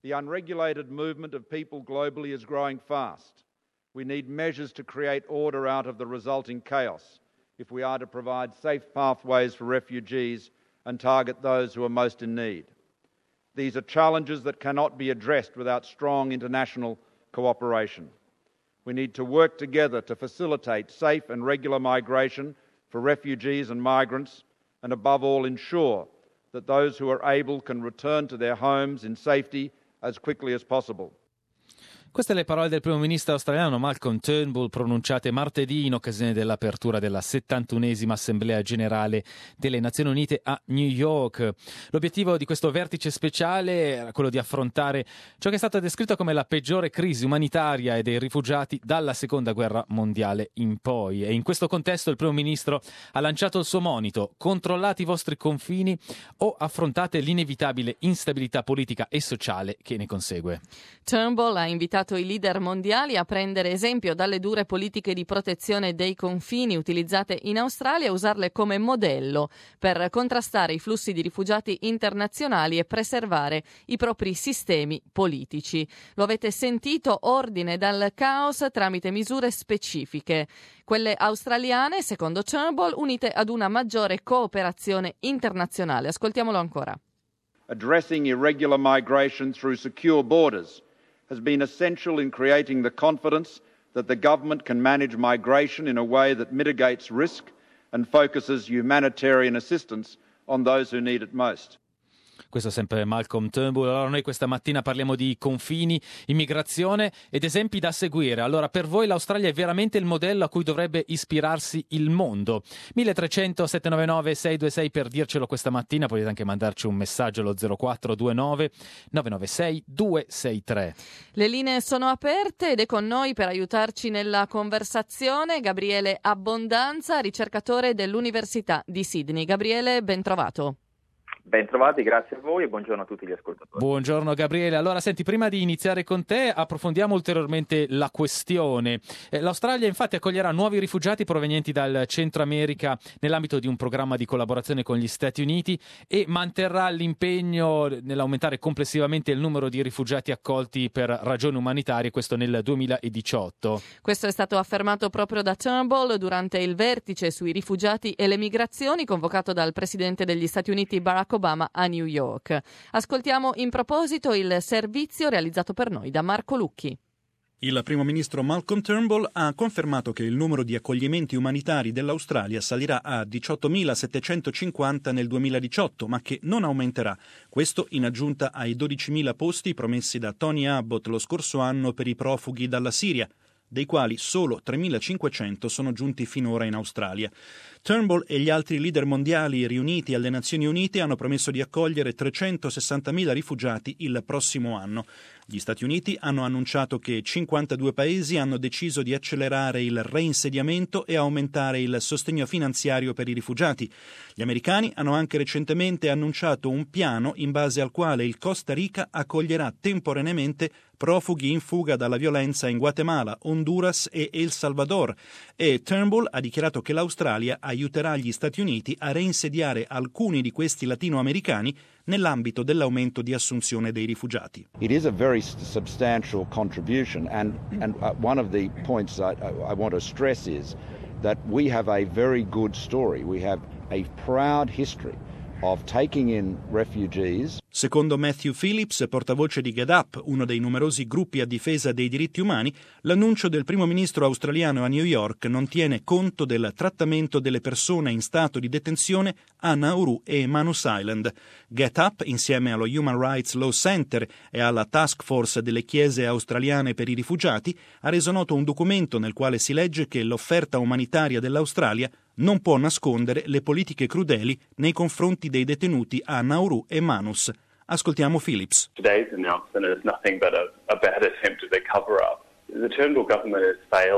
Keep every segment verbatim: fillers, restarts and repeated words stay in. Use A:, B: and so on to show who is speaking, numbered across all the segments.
A: The unregulated movement of people globally is growing fast. We need measures to create order out of the resulting chaos if we are to provide safe pathways for refugees and target those who are most in need. These are challenges that cannot be addressed without strong international cooperation. We need to work together to facilitate safe and regular migration for refugees and migrants, and above all ensure that those who are able can return to their homes in safety as quickly as possible.
B: Queste le parole del primo ministro australiano Malcolm Turnbull pronunciate martedì in occasione dell'apertura della settantunesima Assemblea Generale delle Nazioni Unite a New York. L'obiettivo di questo vertice speciale era quello di affrontare ciò che è stato descritto come la peggiore crisi umanitaria e dei rifugiati dalla Seconda Guerra Mondiale in poi. E in questo contesto il primo ministro ha lanciato il suo monito: controllate i vostri confini o affrontate l'inevitabile instabilità politica e sociale che ne consegue.
C: Turnbull ha invitato i leader mondiali a prendere esempio dalle dure politiche di protezione dei confini utilizzate in Australia e usarle come modello per contrastare i flussi di rifugiati internazionali e preservare i propri sistemi politici. Lo avete sentito, ordine dal caos tramite misure specifiche. Quelle australiane, secondo Turnbull, unite ad una maggiore cooperazione internazionale. Ascoltiamolo ancora.
A: Addressing irregular migration through secure borders has been essential in creating the confidence that the government can manage migration in a way that mitigates risk and focuses humanitarian assistance on those who need it most.
B: Questo è sempre Malcolm Turnbull. Allora noi questa mattina parliamo di confini, immigrazione ed esempi da seguire. Allora per voi l'Australia è veramente il modello a cui dovrebbe ispirarsi il mondo? mille trecento sette nove nove sei due sei per dircelo questa mattina, potete anche mandarci un messaggio allo zero quattro due nove nove nove sei due sei tre.
C: Le linee sono aperte ed è con noi per aiutarci nella conversazione Gabriele Abbondanza, ricercatore dell'Università di Sydney. Gabriele, ben trovato.
D: Ben trovati, grazie a voi e buongiorno a tutti gli ascoltatori.
B: Buongiorno Gabriele. Allora senti, prima di iniziare con te approfondiamo ulteriormente la questione. Eh, L'Australia infatti accoglierà nuovi rifugiati provenienti dal Centro America nell'ambito di un programma di collaborazione con gli Stati Uniti e manterrà l'impegno nell'aumentare complessivamente il numero di rifugiati accolti per ragioni umanitarie, questo nel duemiladiciotto.
C: Questo è stato affermato proprio da Turnbull durante il vertice sui rifugiati e le migrazioni convocato dal presidente degli Stati Uniti Barack Obama a New York. Ascoltiamo in proposito il servizio realizzato per noi da Marco Lucchi.
E: Il primo ministro Malcolm Turnbull ha confermato che il numero di accoglimenti umanitari dell'Australia salirà a diciottomilasettecentocinquanta nel duemiladiciotto, ma che non aumenterà. Questo in aggiunta ai dodicimila posti promessi da Tony Abbott lo scorso anno per i profughi dalla Siria, dei quali solo tremilacinquecento sono giunti finora in Australia. Turnbull e gli altri leader mondiali riuniti alle Nazioni Unite hanno promesso di accogliere trecentosessantamila rifugiati il prossimo anno. Gli Stati Uniti hanno annunciato che cinquantadue paesi hanno deciso di accelerare il reinsediamento e aumentare il sostegno finanziario per i rifugiati. Gli americani hanno anche recentemente annunciato un piano in base al quale il Costa Rica accoglierà temporaneamente profughi in fuga dalla violenza in Guatemala, Honduras e El Salvador, e Turnbull ha dichiarato che l'Australia aiuterà gli Stati Uniti a reinsediare alcuni di questi latinoamericani nell'ambito dell'aumento di assunzione dei rifugiati.
A: It is a very substantial contribution and, and uh, one of the points I, I want to stress is that we have a very good story. We have a proud history of taking in refugees.
E: Secondo Matthew Phillips, portavoce di Get Up, uno dei numerosi gruppi a difesa dei diritti umani, l'annuncio del primo ministro australiano a New York non tiene conto del trattamento delle persone in stato di detenzione a Nauru e Manus Island. Get Up, insieme allo Human Rights Law Center e alla Task Force delle Chiese australiane per i rifugiati, ha reso noto un documento nel quale si legge che l'offerta umanitaria dell'Australia non può nascondere le politiche crudeli nei confronti dei detenuti a Nauru e Manus. Ascoltiamo Phillips.
F: Today's announcement is nothing but a, a bad attempt at a cover-up. The Turnbull government has failed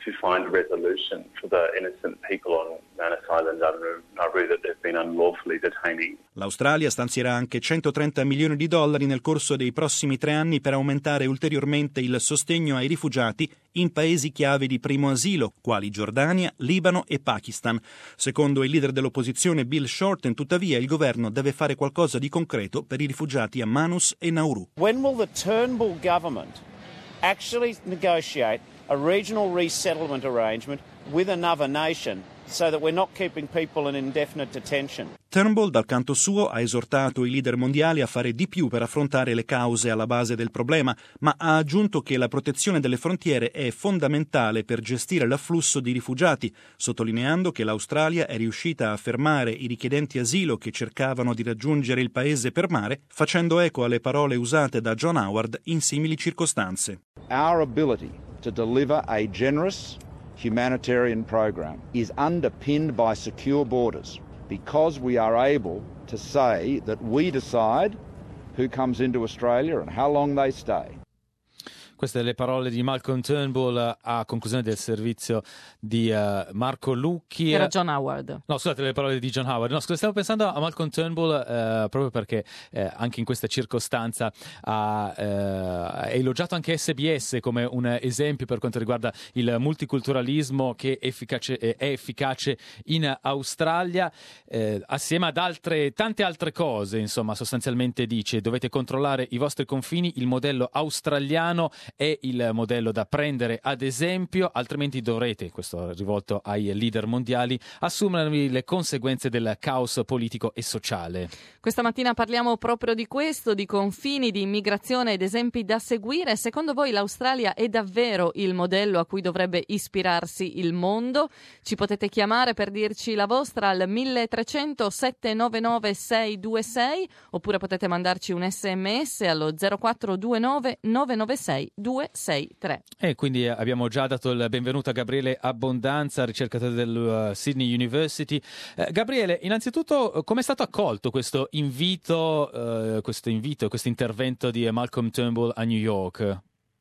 F: to find a resolution for the innocent people on Manus Island and Nauru that they've been unlawfully detaining.
E: L'Australia stanzierà anche centotrenta milioni di dollari nel corso dei prossimi tre anni per aumentare ulteriormente il sostegno ai rifugiati in paesi chiave di primo asilo, quali Giordania, Libano e Pakistan. Secondo il leader dell'opposizione Bill Shorten, tuttavia, il governo deve fare qualcosa di concreto per i rifugiati a Manus e Nauru.
G: When will the Turnbull government actually negotiate a regional resettlement arrangement with another nation so that we're not keeping people in indefinite detention?
E: Turnbull, dal canto suo, ha esortato i leader mondiali a fare di più per affrontare le cause alla base del problema, ma ha aggiunto che la protezione delle frontiere è fondamentale per gestire l'afflusso di rifugiati, sottolineando che l'Australia è riuscita a fermare i richiedenti asilo che cercavano di raggiungere il paese per mare, facendo eco alle parole usate da John Howard in simili circostanze.
A: Our ability to deliver a generous humanitarian program is underpinned by secure borders because we are able to say that we decide who comes into Australia and how long they stay.
B: Queste le parole di Malcolm Turnbull a conclusione del servizio di uh, Marco Lucchi.
C: Era John Howard.
B: No, scusate, le parole di John Howard. No, scusa, stavo pensando a Malcolm Turnbull uh, proprio perché uh, anche in questa circostanza ha uh, elogiato anche S B S come un esempio per quanto riguarda il multiculturalismo che è efficace, è efficace in Australia, uh, assieme ad altre tante altre cose. Insomma, sostanzialmente dice: dovete controllare i vostri confini, il modello australiano è il modello da prendere ad esempio, altrimenti dovrete, questo è rivolto ai leader mondiali, assumervi le conseguenze del caos politico e sociale.
C: Questa mattina parliamo proprio di questo, di confini, di immigrazione ed esempi da seguire. Secondo voi l'Australia è davvero il modello a cui dovrebbe ispirarsi il mondo? Ci potete chiamare per dirci la vostra al mille trecento sette nove nove sei due sei oppure potete mandarci un sms allo zero quattro due nove nove nove sei due sei tre.
B: E quindi abbiamo già dato il benvenuto a Gabriele Abbondanza, ricercatore del uh, Sydney University. Eh, Gabriele, innanzitutto come è stato accolto questo invito, uh, questo invito, questo intervento di Malcolm Turnbull a New York?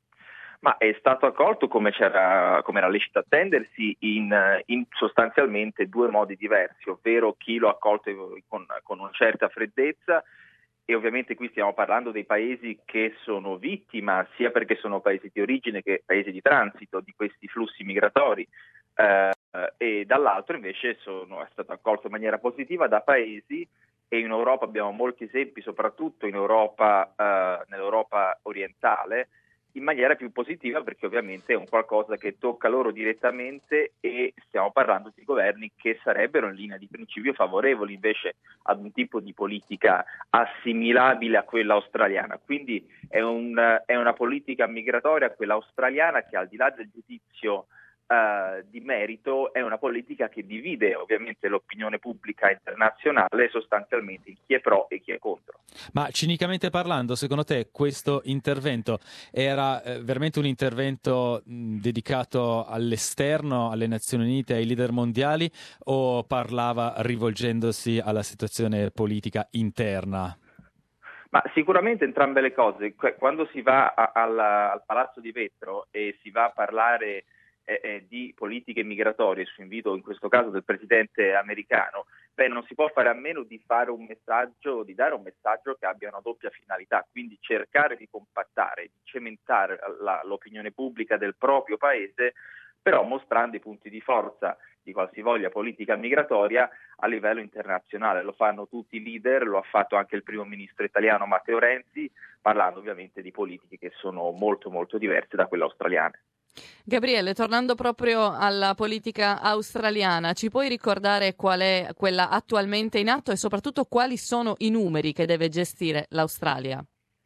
D: Ma è stato accolto come c'era, come era lecito attendersi in, in sostanzialmente due modi diversi, ovvero chi lo ha accolto con, con una certa freddezza. E ovviamente qui stiamo parlando dei paesi che sono vittima, sia perché sono paesi di origine che paesi di transito di questi flussi migratori, eh, e dall'altro invece sono, è stato accolto in maniera positiva da paesi, e in Europa abbiamo molti esempi, soprattutto in Europa, eh, nell'Europa orientale, in maniera più positiva, perché ovviamente è un qualcosa che tocca loro direttamente e stiamo parlando di governi che sarebbero in linea di principio favorevoli invece ad un tipo di politica assimilabile a quella australiana. Quindi è, un, è una politica migratoria, quella australiana, che al di là del giudizio Uh, di merito è una politica che divide ovviamente l'opinione pubblica internazionale sostanzialmente in chi è pro e chi è contro.
B: Ma cinicamente parlando, secondo te questo intervento era eh, veramente un intervento mh, dedicato all'esterno, alle Nazioni Unite, ai leader mondiali, o parlava rivolgendosi alla situazione politica interna?
D: Ma sicuramente entrambe le cose. Quando si va a, alla, al Palazzo di Vetro e si va a parlare Eh, di politiche migratorie su invito in questo caso del presidente americano, beh, non si può fare a meno di fare un messaggio, di dare un messaggio che abbia una doppia finalità, quindi cercare di compattare, di cementare la, l'opinione pubblica del proprio paese, però mostrando i punti di forza di qualsivoglia politica migratoria a livello internazionale. Lo fanno tutti i leader, lo ha fatto anche il primo ministro italiano Matteo Renzi, parlando ovviamente di politiche che sono molto molto diverse da quelle australiane.
C: Gabriele, tornando proprio alla politica australiana, ci puoi ricordare qual è quella attualmente in atto e soprattutto quali sono i numeri che deve gestire l'Australia?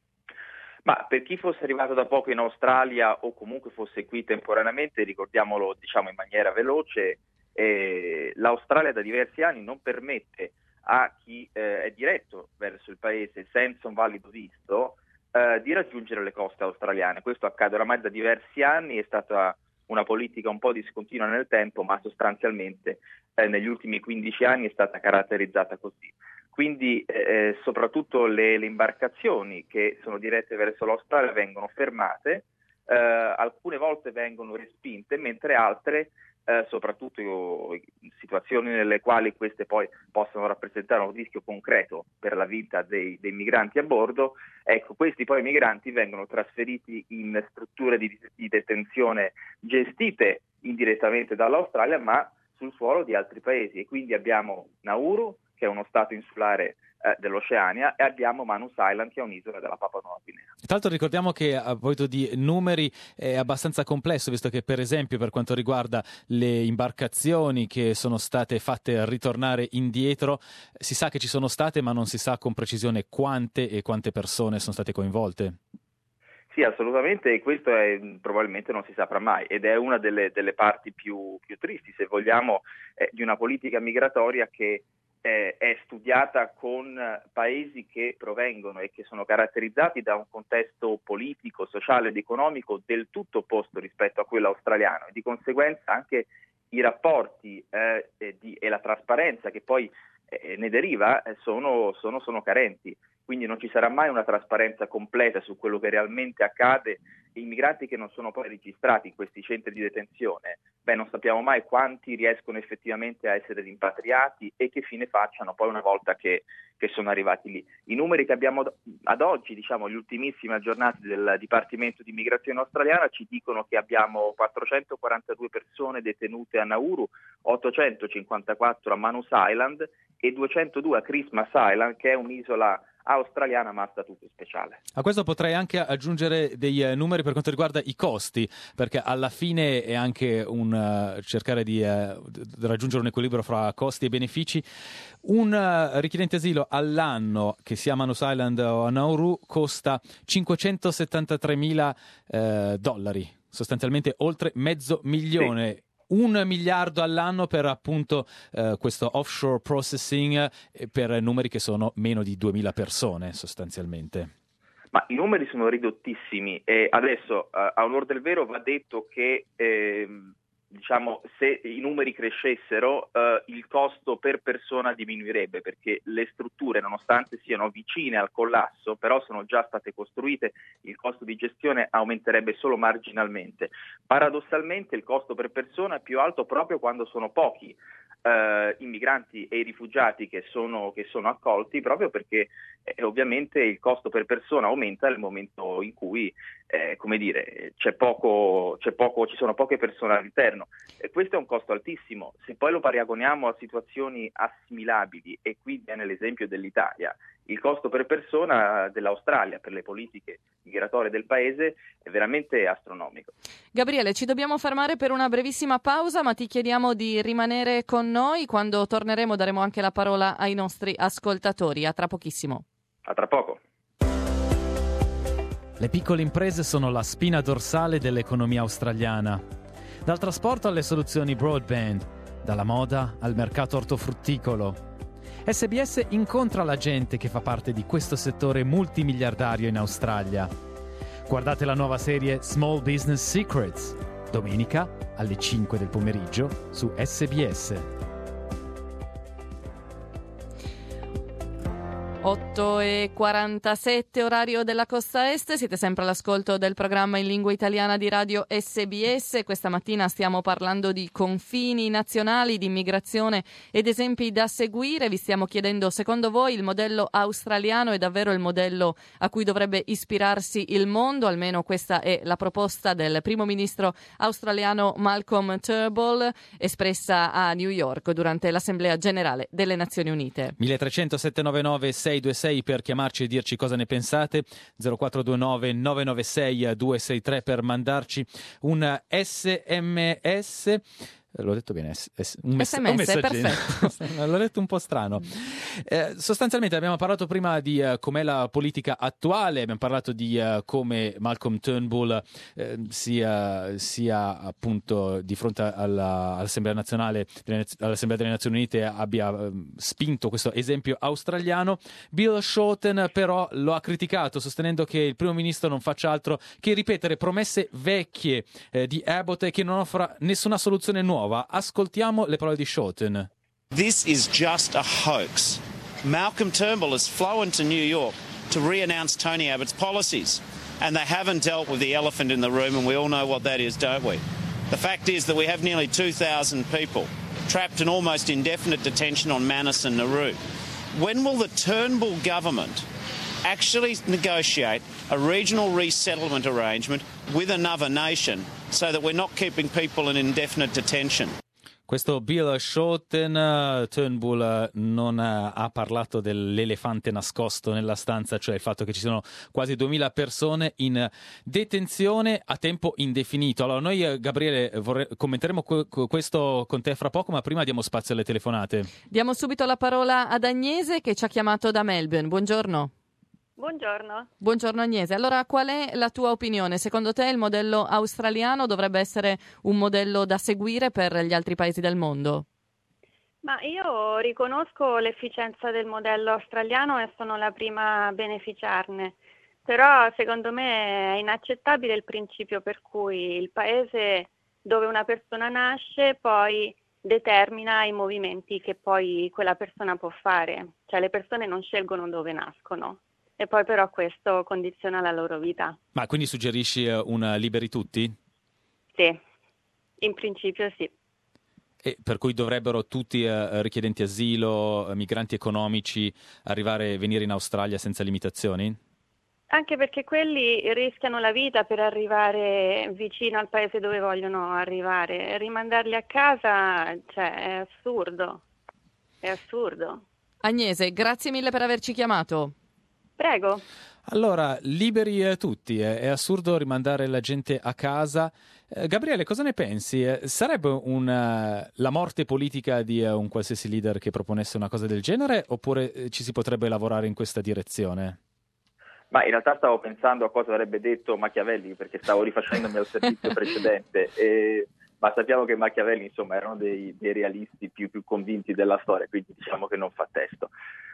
D: Ma per chi fosse arrivato da poco in Australia o comunque fosse qui temporaneamente, ricordiamolo diciamo in maniera veloce, eh, l'Australia da diversi anni non permette a chi eh, è diretto verso il paese senza un valido visto Uh, di raggiungere le coste australiane. Questo accade oramai da diversi anni, è stata una politica un po' discontinua nel tempo, ma sostanzialmente eh, negli ultimi quindici anni è stata caratterizzata così. Quindi eh, soprattutto le, le imbarcazioni che sono dirette verso l'Australia vengono fermate eh, alcune volte vengono respinte, mentre altre, eh, soprattutto in situazioni nelle quali queste poi possono rappresentare un rischio concreto per la vita dei, dei migranti a bordo, ecco, questi poi migranti vengono trasferiti in strutture di, di detenzione gestite indirettamente dall'Australia, ma sul suolo di altri paesi, e quindi abbiamo Nauru, che è uno stato insulare eh, dell'Oceania, e abbiamo Manus Island, che è un'isola della Papua Nuova Guinea.
B: Tra l'altro ricordiamo che, a proposito di numeri, è abbastanza complesso, visto che per esempio per quanto riguarda le imbarcazioni che sono state fatte ritornare indietro, si sa che ci sono state, ma non si sa con precisione quante e quante persone sono state coinvolte.
D: Sì, assolutamente, e questo è, probabilmente non si saprà mai, ed è una delle, delle parti più, più tristi, se vogliamo, eh, di una politica migratoria che eh, è studiata con paesi che provengono e che sono caratterizzati da un contesto politico, sociale ed economico del tutto opposto rispetto a quello australiano, e di conseguenza anche i rapporti eh, e, di, e la trasparenza che poi eh, ne deriva eh, sono, sono, sono carenti. Quindi non ci sarà mai una trasparenza completa su quello che realmente accade. I migranti che non sono poi registrati in questi centri di detenzione, beh, non sappiamo mai quanti riescono effettivamente a essere rimpatriati e che fine facciano poi una volta che, che sono arrivati lì. I numeri che abbiamo ad oggi, diciamo gli ultimissimi aggiornati del Dipartimento di Immigrazione australiana, ci dicono che abbiamo quattrocentoquarantadue persone detenute a Nauru, ottocentocinquantaquattro a Manus Island e duecentodue a Christmas Island, che è un'isola australiana ma a statuto speciale.
B: A questo potrei anche aggiungere dei uh, numeri per quanto riguarda i costi, perché alla fine è anche un uh, cercare di uh, raggiungere un equilibrio fra costi e benefici. Un uh, richiedente asilo all'anno, che sia a Manus Island o a Nauru, costa cinquecentosettantatremila uh, dollari, sostanzialmente oltre mezzo milione. Sì. Un miliardo all'anno per appunto eh, questo offshore processing eh, per numeri che sono meno di duemila persone sostanzialmente.
D: Ma i numeri sono ridottissimi e adesso eh, a onor del vero va detto che eh, diciamo se i numeri crescessero eh, il costo per persona diminuirebbe, perché le strutture, nonostante siano vicine al collasso, però sono già state costruite, il costo di gestione aumenterebbe solo marginalmente. Paradossalmente il costo per persona è più alto proprio quando sono pochi Uh, i migranti e i rifugiati che sono, che sono accolti, proprio perché eh, ovviamente il costo per persona aumenta nel momento in cui eh, come dire, c'è poco, c'è poco, ci sono poche persone all'interno. E questo è un costo altissimo. Se poi lo paragoniamo a situazioni assimilabili, e qui viene l'esempio dell'Italia, il costo per persona dell'Australia per le politiche migratorie del paese è veramente astronomico.
C: Gabriele, ci dobbiamo fermare per una brevissima pausa, ma ti chiediamo di rimanere con noi. Quando torneremo daremo anche la parola ai nostri ascoltatori. A tra pochissimo.
D: A tra poco.
B: Le piccole imprese sono la spina dorsale dell'economia australiana. Dal trasporto alle soluzioni broadband, dalla moda al mercato ortofrutticolo. S B S incontra la gente che fa parte di questo settore multimiliardario in Australia. Guardate la nuova serie Small Business Secrets, domenica alle cinque del pomeriggio su S B S.
C: otto e quarantasette orario della costa est, siete sempre all'ascolto del programma in lingua italiana di radio S B S. Questa mattina stiamo parlando di confini nazionali, di immigrazione ed esempi da seguire. Vi stiamo chiedendo, secondo voi il modello australiano è davvero il modello a cui dovrebbe ispirarsi il mondo? Almeno questa è la proposta del primo ministro australiano Malcolm Turnbull, espressa a New York durante l'Assemblea Generale delle Nazioni Unite.
B: mille trecento settecentonovantanove sei due sei per chiamarci e dirci cosa ne pensate, zero quattro due nove nove nove sei due sei tre per mandarci un S M S. L'ho detto bene, un, mess-
C: S M S,
B: un messaggino.
C: perfetto.
B: L'ho detto un po' strano. Eh, sostanzialmente abbiamo parlato prima di uh, com'è la politica attuale, abbiamo parlato di uh, come Malcolm Turnbull eh, sia, sia appunto di fronte alla, all'Assemblea nazionale, all'Assemblea delle Nazioni Unite abbia uh, spinto questo esempio australiano. Bill Shorten però lo ha criticato, sostenendo che il primo ministro non faccia altro che ripetere promesse vecchie eh, di Abbott e che non offra nessuna soluzione nuova. Ascoltiamo le parole di Shorten.
G: This is just a hoax. Malcolm Turnbull has flown to New York to re-announce Tony Abbott's policies. and they haven't dealt with the elephant in the room, and we all know what that is, don't we? The fact is that we have nearly two thousand people trapped in almost indefinite detention on Manus and Nauru. When will the Turnbull government actually negotiate a regional resettlement arrangement with another nation so that we're not keeping people in indefinite detention?
B: Questo Bill Shorten, Turnbull non ha parlato dell'elefante nascosto nella stanza, cioè il fatto che ci sono quasi duemila persone in detenzione a tempo indefinito. Allora noi, Gabriele, vorrei, commenteremo questo con te fra poco, ma prima diamo spazio alle telefonate.
C: Diamo subito la parola ad Agnese che ci ha chiamato da Melbourne. Buongiorno.
H: Buongiorno.
C: Buongiorno Agnese. Allora, qual è la tua opinione? Secondo te il modello australiano dovrebbe essere un modello da seguire per gli altri paesi del mondo?
H: Ma io riconosco l'efficienza del modello australiano e sono la prima a beneficiarne. Però secondo me è inaccettabile il principio per cui il paese dove una persona nasce poi determina i movimenti che poi quella persona può fare. Cioè le persone non scelgono dove nascono. E poi però questo condiziona la loro vita.
B: Ma quindi suggerisci un liberi tutti?
H: Sì, in principio sì.
B: E per cui dovrebbero tutti eh, richiedenti asilo, migranti economici, arrivare, venire in Australia senza limitazioni?
H: Anche perché quelli rischiano la vita per arrivare vicino al paese dove vogliono arrivare. Rimandarli a casa, cioè, è assurdo. È assurdo.
C: Agnese, grazie mille per averci chiamato.
H: Prego.
B: Allora, liberi eh, tutti, eh. È assurdo rimandare la gente a casa. Eh, Gabriele, cosa ne pensi? Eh, sarebbe una, la morte politica di eh, un qualsiasi leader che proponesse una cosa del genere, oppure eh, ci si potrebbe lavorare in questa direzione?
D: Ma in realtà stavo pensando a cosa avrebbe detto Machiavelli, perché stavo rifacendomi al servizio precedente, e, ma sappiamo che Machiavelli insomma erano dei, dei realisti più, più convinti della storia, quindi diciamo che non fa testo.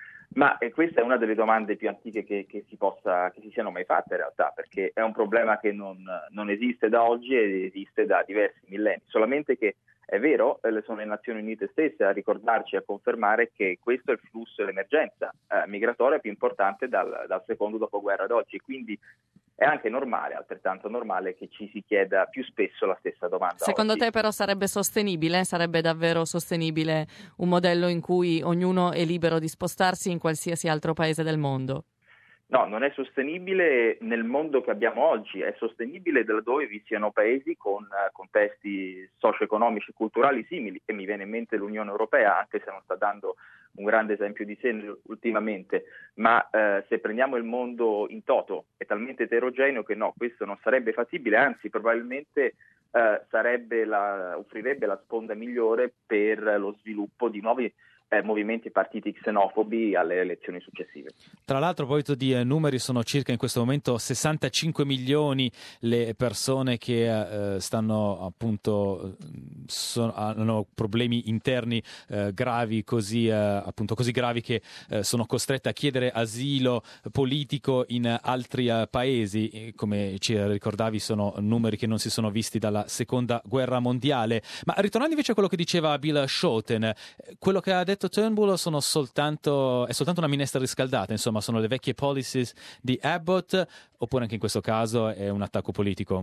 D: Ma eh, questa è una delle domande più antiche che, che si possa, che si siano mai fatte in realtà, perché è un problema che non, non esiste da oggi ed esiste da diversi millenni, solamente che è vero, eh, sono le Nazioni Unite stesse a ricordarci e a confermare che questo è il flusso e l'emergenza eh, migratoria più importante dal, dal secondo dopoguerra ad oggi, quindi è anche normale, altrettanto normale, che ci si chieda più spesso la stessa domanda.
C: Secondo
D: oggi.
C: te però sarebbe sostenibile? Sarebbe davvero sostenibile un modello in cui ognuno è libero di spostarsi in qualsiasi altro paese del mondo?
D: No, non è sostenibile nel mondo che abbiamo oggi, è sostenibile laddove vi siano paesi con uh, contesti socio-economici e culturali simili, e mi viene in mente l'Unione Europea, anche se non sta dando un grande esempio di sé ultimamente, ma uh, se prendiamo il mondo in toto è talmente eterogeneo che no, questo non sarebbe fattibile, anzi probabilmente uh, sarebbe la, offrirebbe la sponda migliore per lo sviluppo di nuovi Eh, movimenti e partiti xenofobi alle elezioni successive.
B: Tra l'altro, a proposito di eh, numeri, sono circa in questo momento sessantacinque milioni le persone che eh, stanno appunto so, hanno problemi interni eh, gravi, così eh, appunto così gravi che eh, sono costrette a chiedere asilo politico in altri eh, paesi. E, come ci ricordavi, sono numeri che non si sono visti dalla seconda guerra mondiale. Ma ritornando invece a quello che diceva Bill Shorten, quello che ha detto Turnbull sono soltanto, è soltanto una minestra riscaldata, insomma sono le vecchie policies di Abbott, oppure anche in questo caso è un attacco politico?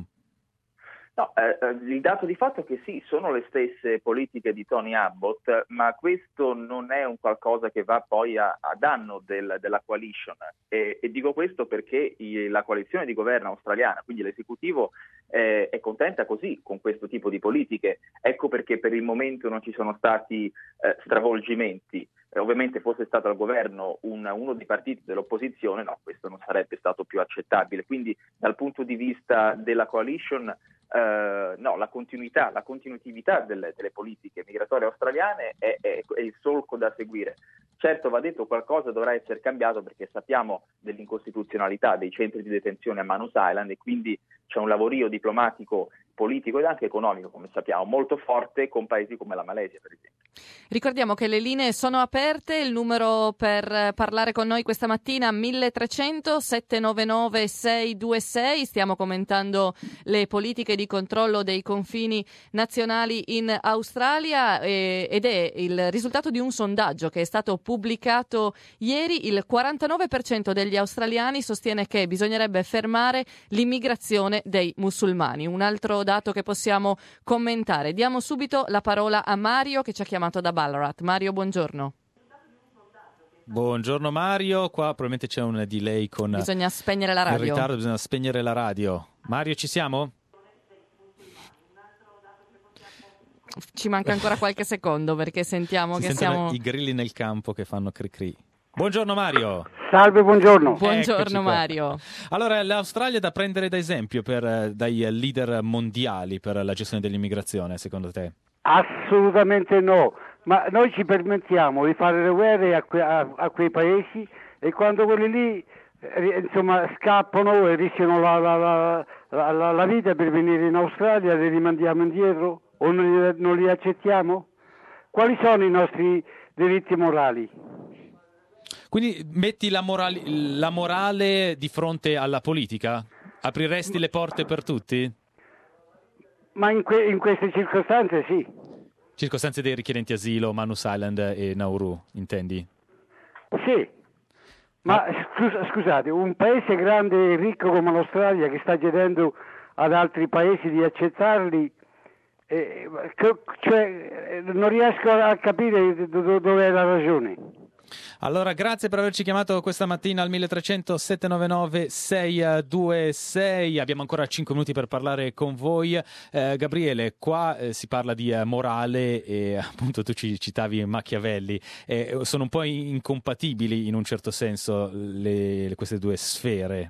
D: No, eh, il dato di fatto è che sì, sono le stesse politiche di Tony Abbott, ma questo non è un qualcosa che va poi a, a danno del, della coalition. E, e dico questo perché i, la coalizione di governo australiana, quindi l'esecutivo, eh, è contenta così con questo tipo di politiche. Ecco perché per il momento non ci sono stati eh, stravolgimenti. Eh, ovviamente fosse stato al governo un, uno dei partiti dell'opposizione, no, questo non sarebbe stato più accettabile. Quindi dal punto di vista della coalition, Uh, no, la continuità, la continuatività delle, delle politiche migratorie australiane è, è, è il solco da seguire. Certo, va detto, qualcosa dovrà essere cambiato perché sappiamo dell'incostituzionalità dei centri di detenzione a Manus Island, e quindi c'è un lavorio diplomatico, politico ed anche economico, come sappiamo, molto forte con paesi come la Malesia, per esempio.
C: Ricordiamo che le linee sono aperte, il numero per parlare con noi questa mattina mille trecento sette nove nove sei due sei, stiamo commentando le politiche di controllo dei confini nazionali in Australia eh, ed è il risultato di un sondaggio che è stato pubblicato ieri. Il quarantanove per cento degli australiani sostiene che bisognerebbe fermare l'immigrazione dei musulmani. Un altro dato che possiamo commentare. Diamo subito la parola a Mario che ci ha chiamato da Ballarat. Mario, buongiorno.
B: Buongiorno Mario, qua probabilmente c'è un delay con
C: bisogna spegnere la radio.
B: In ritardo bisogna spegnere la radio. Mario, ci siamo?
C: Ci manca ancora qualche secondo perché sentiamo
B: si
C: che siamo
B: i grilli nel campo che fanno cri cri. Buongiorno Mario.
I: Salve, buongiorno.
C: Buongiorno Mario.
B: Allora, l'Australia è da prendere da esempio per, dai leader mondiali per la gestione dell'immigrazione, secondo te?
I: Assolutamente no, ma noi ci permettiamo di fare le guerre a, que- a-, a quei paesi e quando quelli lì eh, insomma scappano e rischiano la, la, la, la, la vita per venire in Australia, li rimandiamo indietro o non li, non li accettiamo? Quali sono i nostri diritti morali?
B: Quindi metti la, morali- la morale di fronte alla politica? Apriresti le porte per tutti?
I: Ma in, que- in queste circostanze sì.
B: Circostanze dei richiedenti asilo, Manus Island e Nauru, intendi?
I: Sì, ma scus- scusate, un paese grande e ricco come l'Australia che sta chiedendo ad altri paesi di accettarli, eh, cioè, non riesco a capire do- dove è la ragione.
B: Allora, grazie per averci chiamato questa mattina al mille trecento sette nove nove sei due sei. Abbiamo ancora cinque minuti per parlare con voi. Eh, Gabriele, qua eh, si parla di eh, morale e appunto tu ci citavi Machiavelli. Eh, sono un po' incompatibili in un certo senso le, le, queste due sfere.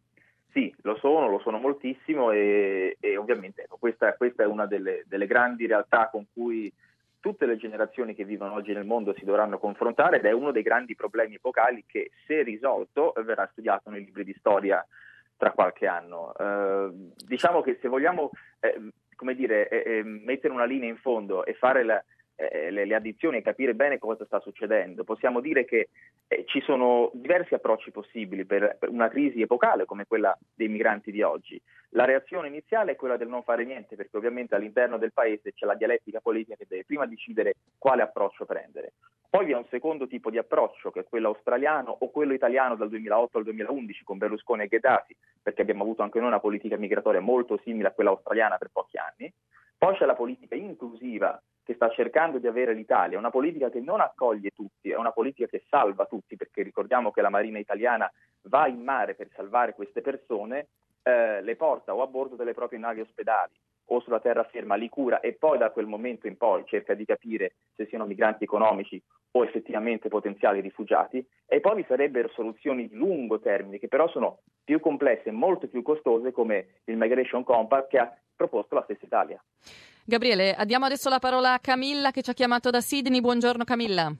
D: Sì, lo sono, lo sono moltissimo e, e ovviamente ecco, questa, questa è una delle, delle grandi realtà con cui tutte le generazioni che vivono oggi nel mondo si dovranno confrontare ed è uno dei grandi problemi epocali che, se risolto, verrà studiato nei libri di storia tra qualche anno. Eh, diciamo che se vogliamo eh, come dire, eh, eh, mettere una linea in fondo e fare la, eh, le, le addizioni e capire bene cosa sta succedendo, possiamo dire che eh, ci sono diversi approcci possibili per, per una crisi epocale come quella dei migranti di oggi. La reazione iniziale è quella del non fare niente, perché ovviamente all'interno del paese c'è la dialettica politica che deve prima decidere quale approccio prendere. Poi vi è un secondo tipo di approccio, che è quello australiano o quello italiano dal duemilaotto al duemilaundici con Berlusconi e Gheddafi, perché abbiamo avuto anche noi una politica migratoria molto simile a quella australiana per pochi anni. Poi c'è la politica inclusiva che sta cercando di avere l'Italia, una politica che non accoglie tutti, è una politica che salva tutti, perché ricordiamo che la Marina italiana va in mare per salvare queste persone, eh, le porta o a bordo delle proprie navi ospedali o sulla terraferma, li cura e poi da quel momento in poi cerca di capire se siano migranti economici o effettivamente potenziali rifugiati, e poi vi sarebbero soluzioni di lungo termine che però sono più complesse e molto più costose, come il Migration Compact che ha proposto la stessa Italia.
C: Gabriele, diamo adesso la parola a Camilla che ci ha chiamato da Sydney. Buongiorno Camilla.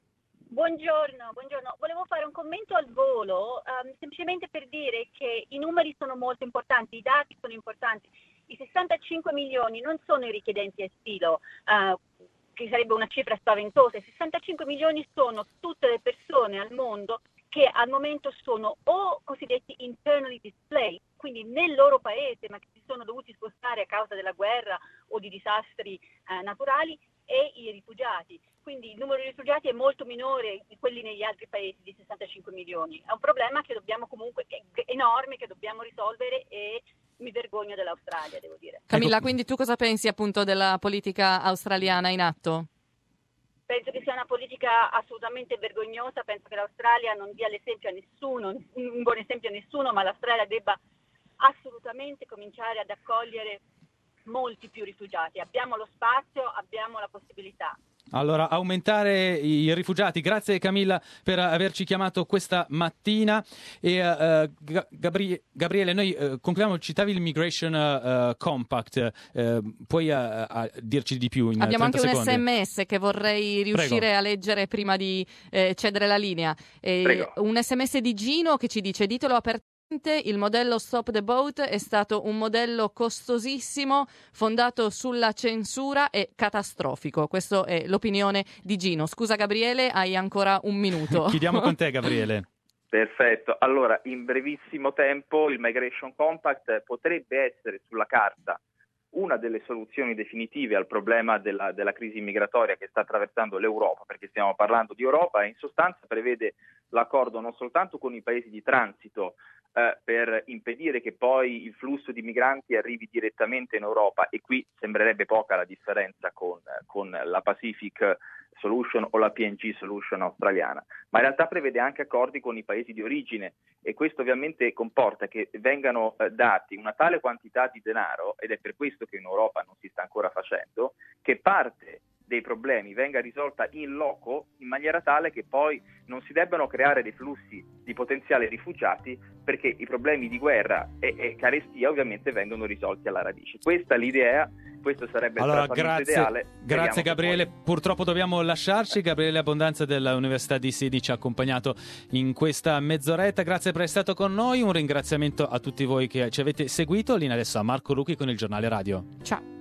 J: Buongiorno, buongiorno. Volevo fare un commento al volo, um, semplicemente per dire che i numeri sono molto importanti, i dati sono importanti. I sessantacinque milioni non sono i richiedenti asilo, uh, che sarebbe una cifra spaventosa. I sessantacinque milioni sono tutte le persone al mondo che al momento sono o cosiddetti internally displaced, quindi nel loro paese, ma che si sono dovuti spostare a causa della guerra o di disastri uh, naturali, e i rifugiati. Quindi il numero di rifugiati è molto minore di quelli negli altri paesi, di sessantacinque milioni. È un problema che dobbiamo comunque, è enorme, che dobbiamo risolvere, e mi vergogno dell'Australia, devo dire.
C: Camilla, quindi tu cosa pensi appunto della politica australiana in atto?
J: Penso che sia una politica assolutamente vergognosa, penso che l'Australia non dia l'esempio a nessuno, un buon esempio a nessuno, ma l'Australia debba assolutamente cominciare ad accogliere molti più rifugiati. Abbiamo lo spazio, abbiamo la possibilità.
B: Allora, aumentare i rifugiati. Grazie Camilla per averci chiamato questa mattina. E uh, Gabri- Gabriele, noi uh, concludiamo, citavi il Migration uh, Compact, uh, puoi uh, uh, dirci di più in
C: Abbiamo anche
B: secondi.
C: un sms che vorrei riuscire Prego. a leggere prima di eh, cedere la linea. Eh, un sms di Gino che ci dice: ditelo apertamente Il modello Stop the Boat è stato un modello costosissimo, fondato sulla censura e catastrofico. Questa è l'opinione di Gino. Scusa Gabriele, hai ancora un minuto.
B: Chiudiamo con te, Gabriele.
D: Perfetto, allora in brevissimo tempo il Migration Compact potrebbe essere sulla carta una delle soluzioni definitive al problema della, della crisi migratoria che sta attraversando l'Europa, perché stiamo parlando di Europa, e in sostanza prevede l'accordo non soltanto con i paesi di transito eh, per impedire che poi il flusso di migranti arrivi direttamente in Europa, e qui sembrerebbe poca la differenza con, con la Pacific Solution o la P N G Solution australiana, ma in realtà prevede anche accordi con i paesi di origine, e questo ovviamente comporta che vengano eh, dati una tale quantità di denaro, ed è per questo che in Europa non si sta ancora facendo, che parte dei problemi venga risolta in loco, in maniera tale che poi non si debbano creare dei flussi di potenziali rifugiati, perché i problemi di guerra e, e carestia ovviamente vengono risolti alla radice. Questa è l'idea, questo sarebbe
B: allora,
D: il trattamento
B: grazie,
D: ideale.
B: Grazie Gabriele,
D: poi...
B: purtroppo dobbiamo lasciarci. Gabriele Abbondanza dell'Università di Sydney ci ha accompagnato in questa mezz'oretta, grazie per essere stato con noi, un ringraziamento a tutti voi che ci avete seguito. Linea adesso a Marco Rucchi con il Giornale Radio.
C: Ciao.